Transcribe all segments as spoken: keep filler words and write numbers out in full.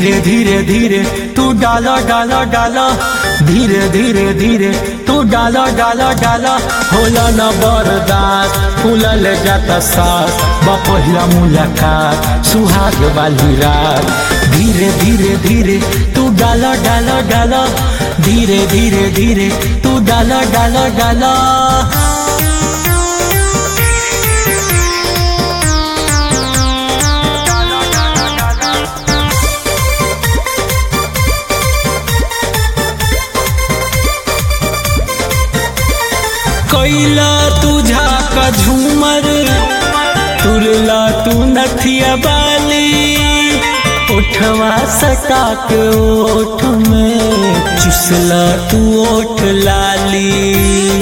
धीरे धीरे धीरे तू डाला डाला डाला, धीरे धीरे धीरे तू डाला डाला डाला। होला न बर्दाश्त फूलल जाता सास, बपहिला मुलाकात सुहाग वाली रात। धीरे धीरे धीरे तू डाला डाला डाला, धीरे धीरे धीरे तू डाला डाला डाला। कोइला तुझा का झूमर, तुरला तू नथिया बाली, उठवा सटा के ओठ में चुसला तू ओठ लाली।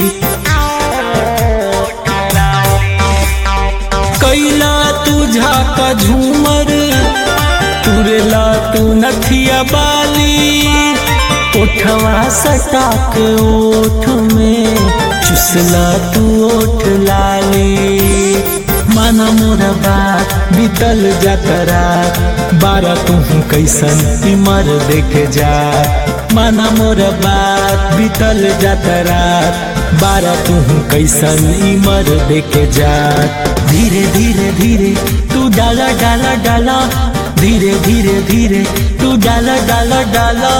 कोइला तुझा का झूमर, तुरला तू नथिया बाली, उठवा सटा के ओठ में चुसला तू ओठ लाली। माना मोरा बात बीतल जाता रात, बारा तू कैसन इमर देखे जा। माना मोरा बात बीतल जाता रात, बारा तू कैसन इमर देखे जा। धीरे धीरे धीरे तू डाला डाला डाला, धीरे धीरे धीरे तू डाला डाला डाला।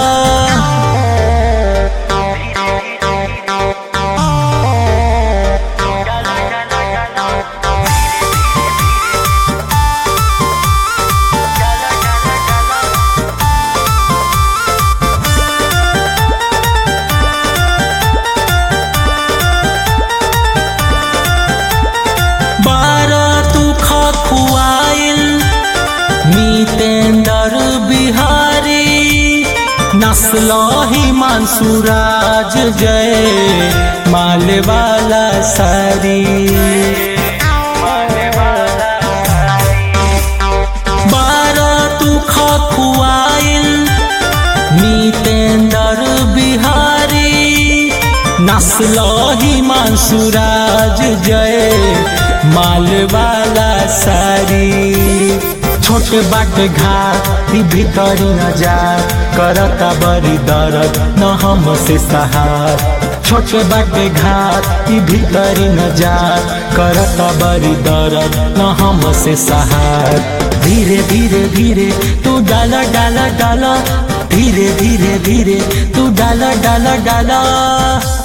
मीतेंदर बिहारी नस्लही मंसूराज जय माले वाला सारी। बारा तू खुआइल मीतेंदर बिहारी नस्लही मंसूराज जय माल वाला सारी। छोटे बाटे घाट भीतरी न जा, करता बड़ी दर्द न हमसे सहार। छोटे बाटे घाट भीतरी न जा, करता बड़ी दर्द न हमसे सहार। धीरे धीरे धीरे तू डाला डाला डाला, धीरे धीरे धीरे तू डाला डाला डाला।